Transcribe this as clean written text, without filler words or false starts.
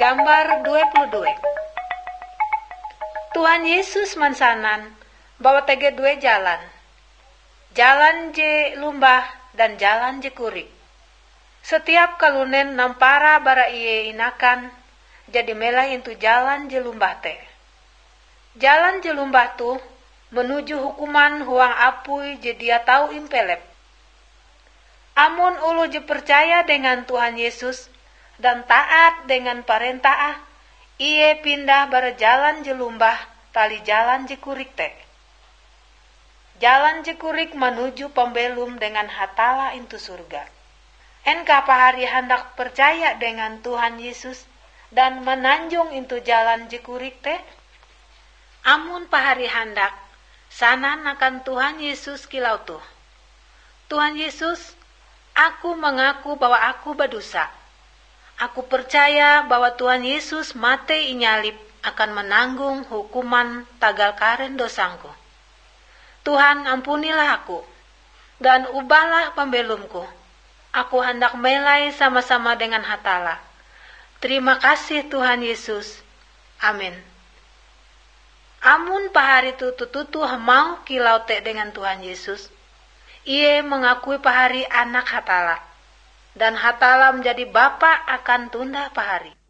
Gambar 22. Tuhan Yesus mansanan bawa tege dua jalan. Jalan je lumbah dan jalan je kurik. Setiap kalunen nampara bara iye inakan, jadi melah itu jalan je lumbah te. Jalan je lumbah tu menuju hukuman huang apui je dia tahu impelep. Amun ulu je percaya dengan Tuhan Yesus dan taat dengan perintah, iye pindah bara jalan je lumbah tali jalan je kurik te. Jalan je kurik menuju pembelum dengan hatala into surga. Engkau pahari hendak percaya dengan Tuhan Yesus dan menanjung into jalan je kurik te? Amun pahari hendak, sanan akan Tuhan Yesus kilau tuh. Tuhan Yesus, aku mengaku bahwa aku berdosa. Aku percaya bahwa Tuhan Yesus mati inyalip akan menanggung hukuman tagal karen dosaku. Tuhan ampunilah aku dan ubahlah pembelumku. Aku hendak melai sama-sama dengan hatala. Terima kasih Tuhan Yesus. Amin. Amun pahari tutu mau kilau te dengan Tuhan Yesus, ia mengakui pahari anak hatala. Dan hatala menjadi bapa akan tunda pahari.